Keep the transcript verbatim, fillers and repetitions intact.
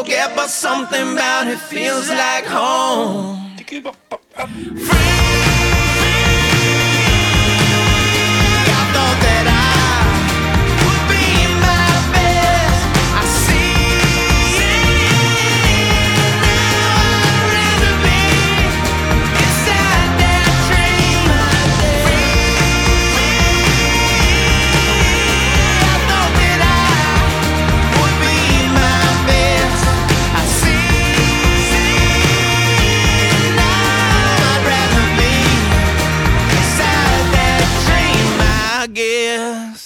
forget, but something about it feels like home. Free. I thought that I would be my best. I see now I'd rather be inside that dream. Free. I thought that I would be my best. I see now I'd rather be inside that dream, I guess.